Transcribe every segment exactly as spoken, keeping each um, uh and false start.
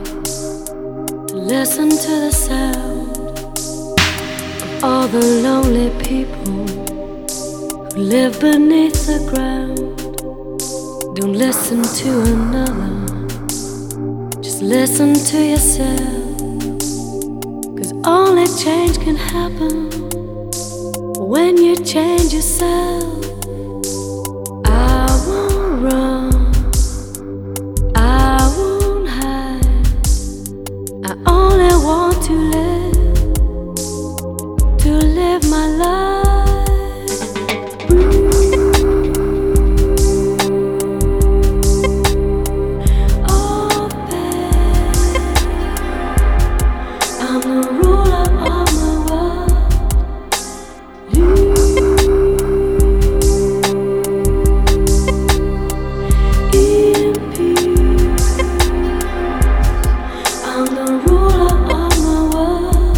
to listen to the sound of all the lonely people who live beneath the ground. Don't listen to another, just listen to yourself, 'cause only change can happen when you change yourself. I won't run, I won't hide, I only want to live, to live my life. Oh babe, I'm the ruler of my world. In peace, I'm the ruler of my world.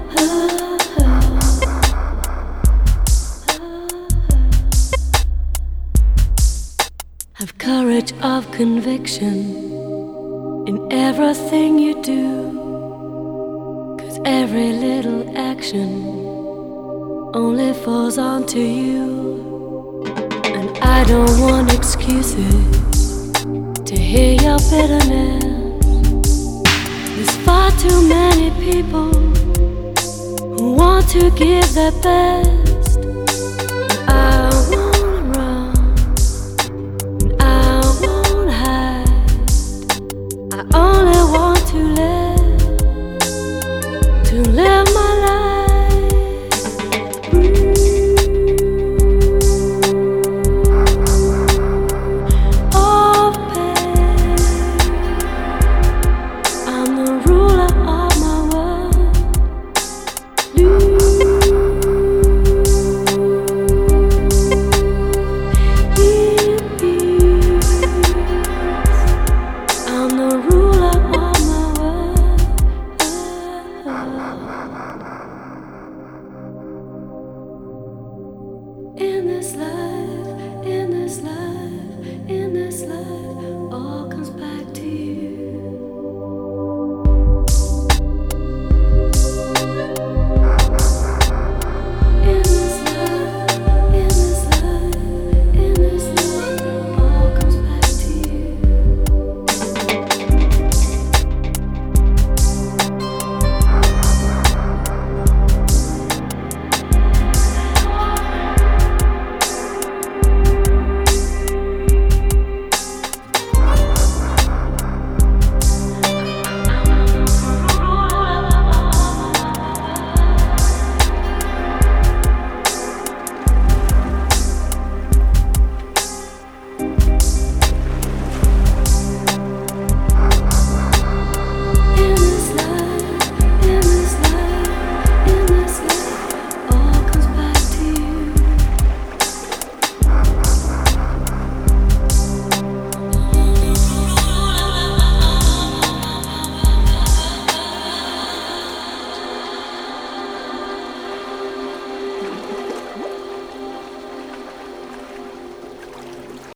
Have courage of conviction in everything you do, 'cause every little action only falls onto you. And I don't want excuses to hear your bitterness. There's far too many people who want to give their best.